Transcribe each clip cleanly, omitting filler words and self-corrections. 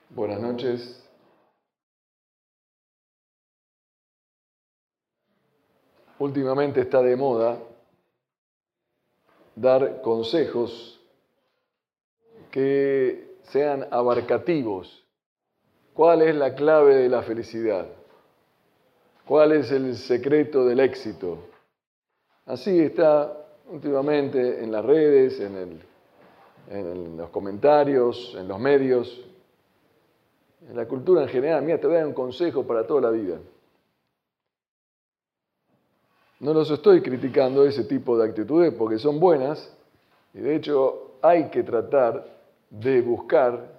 Buenas noches. Últimamente está de moda dar consejos que sean abarcativos. ¿Cuál es la clave de la felicidad? ¿Cuál es el secreto del éxito? Así está últimamente en las redes, en los comentarios, en los medios, en la cultura en general. Mira, te voy a dar un consejo para toda la vida. No los estoy criticando ese tipo de actitudes porque son buenas y de hecho hay que tratar de buscar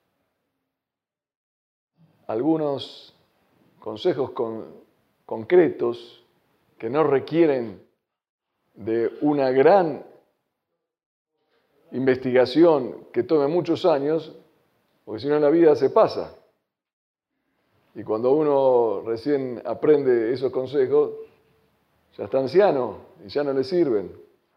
algunos consejos concretos que no requieren de una gran investigación que tome muchos años, porque si no la vida se pasa. Y cuando uno recién aprende esos consejos, ya está anciano y ya no le sirven.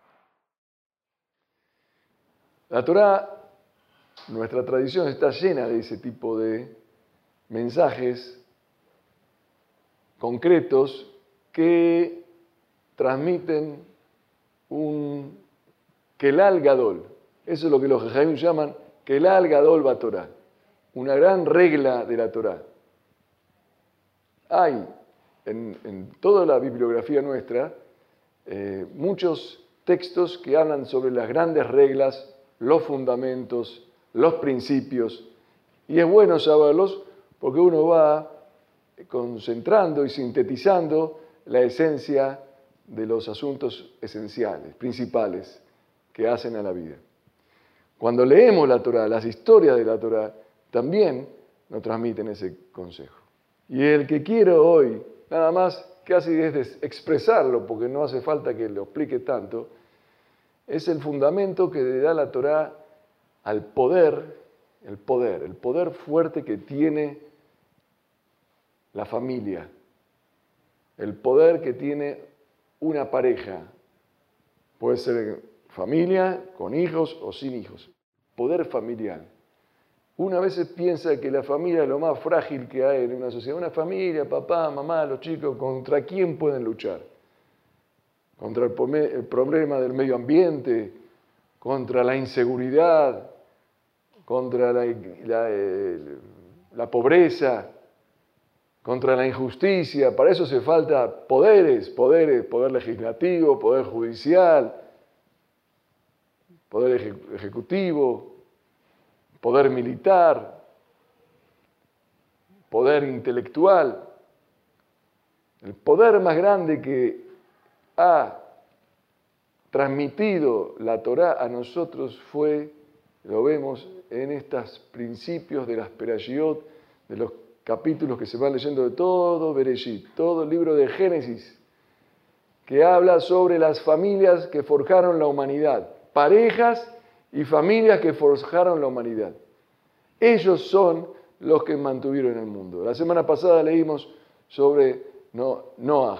La Torá, nuestra tradición está llena de ese tipo de mensajes concretos que transmiten un Kelal Gadol. Eso es lo que los Jajamim llaman Kelal Gadol Batorá, una gran regla de la Torá. Hay en toda la bibliografía nuestra muchos textos que hablan sobre las grandes reglas, los fundamentos, los principios, y es bueno saberlos porque uno va concentrando y sintetizando la esencia de los asuntos esenciales, principales, que hacen a la vida. Cuando leemos la Torá, las historias de la Torá, también nos transmiten ese consejo. Y el que quiero hoy, nada más casi es expresarlo, porque no hace falta que lo explique tanto, es el fundamento que le da la Torá al poder, el poder fuerte que tiene la familia, el poder que tiene una pareja. Puede ser familia, con hijos o sin hijos. Poder familiar. Una vez piensa que la familia es lo más frágil que hay en una sociedad. Una familia, papá, mamá, los chicos, ¿contra quién pueden luchar? Contra el problema del medio ambiente, contra la inseguridad, contra la pobreza, contra la injusticia. Para eso hace falta poder legislativo, poder judicial, poder ejecutivo, poder militar, poder intelectual. El poder más grande que ha transmitido la Torá a nosotros fue, lo vemos en estos principios de las Perashiot, de los capítulos que se van leyendo de todo Bereshit, todo el libro de Génesis, que habla sobre las familias que forjaron la humanidad, parejas y familias que forjaron la humanidad. Ellos son los que mantuvieron el mundo. La semana pasada leímos sobre Noaj,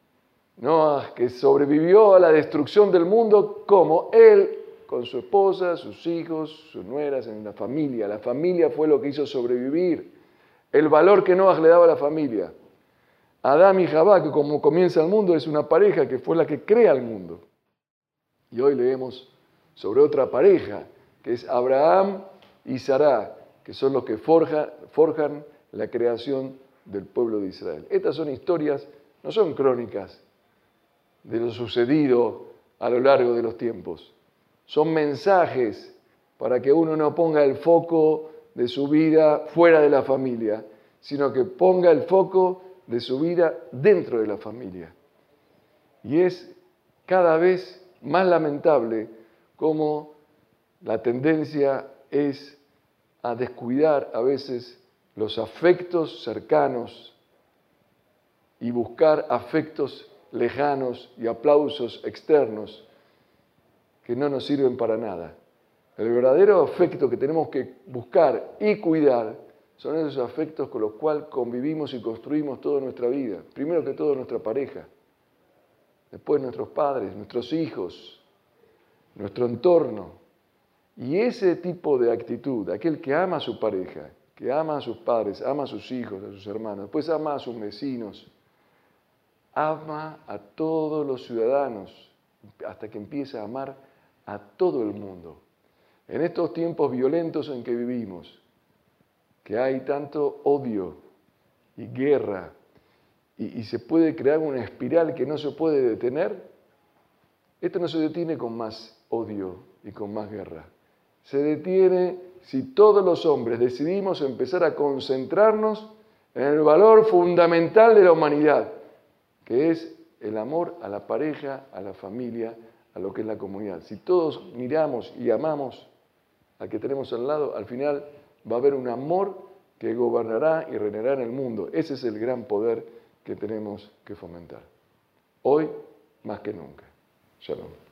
que sobrevivió a la destrucción del mundo como él, con su esposa, sus hijos, sus nueras, en la familia. La familia fue lo que hizo sobrevivir. El valor que Noaj le daba a la familia. Adán y Jabá, que como comienza el mundo, es una pareja que fue la que crea el mundo. Y hoy leemos sobre otra pareja, que es Abraham y Sará, que son los que forjan la creación del pueblo de Israel. Estas son historias, no son crónicas de lo sucedido a lo largo de los tiempos. Son mensajes para que uno no ponga el foco de su vida fuera de la familia, sino que ponga el foco de su vida dentro de la familia. Y es cada vez más lamentable cómo la tendencia es a descuidar a veces los afectos cercanos y buscar afectos lejanos y aplausos externos que no nos sirven para nada. El verdadero afecto que tenemos que buscar y cuidar son esos afectos con los cuales convivimos y construimos toda nuestra vida. Primero que todo nuestra pareja, después nuestros padres, nuestros hijos, nuestro entorno. Y ese tipo de actitud, aquel que ama a su pareja que ama a sus padres, ama a sus hijos, a sus hermanos, después ama a sus vecinos, ama a todos los ciudadanos, hasta que empieza a amar a todo el mundo. En estos tiempos violentos en que vivimos, que hay tanto odio y guerra, y se puede crear una espiral que no se puede detener, esto no se detiene con más odio y con más guerra. Se detiene si todos los hombres decidimos empezar a concentrarnos en el valor fundamental de la humanidad, que es el amor a la pareja, a la familia, a lo que es la comunidad. Si todos miramos y amamos al que tenemos al lado, al final va a haber un amor que gobernará y reinará en el mundo. Ese es el gran poder que tenemos que fomentar. Hoy más que nunca. Shalom.